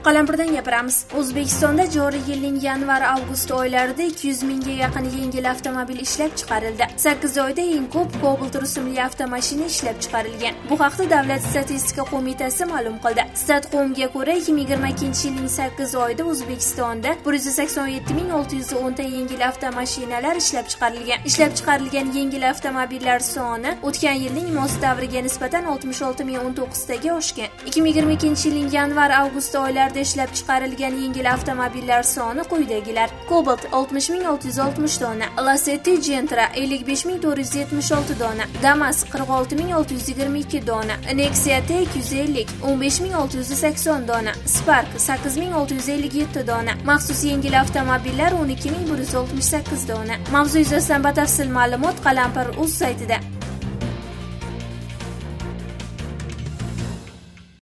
Qalampirdan gapiramiz. O'zbekistonda joriy yilning yanvar-avgust oylarida 200 mingga yaqin yengil avtomobil ishlab chiqarildi. 8 oyda eng ko'p Cobalt rusumli avtomashina ishlab chiqarilgan. Bu haqda Davlat statistika qo'mitasi ma'lum qildi. Statcomga ko'ra, 2022-yilning 8 oyida O'zbekistonda 187.610 ta yengil avtomashinalar ishlab chiqarilgan. Ishlab chiqarilgan yengil avtomobillar soni o'tgan yilning mos davriga nisbatan 66.019 taga oshgan. 2022-yilning yanvar-avgust oylarida ishlab chiqarilgan yengil avtomobillar soni quyidagilar: Cobalt 60.660 dona, Lacetti Gentra 55.476 dona, Damas 46.622 dona, Nexia T250 15.680 dona, Spark 8.657 dona, maxsus yengil avtomobillar 12.168 dona. Mavzu yuzasidan batafsil ma'lumot Qalampir.uz saytida.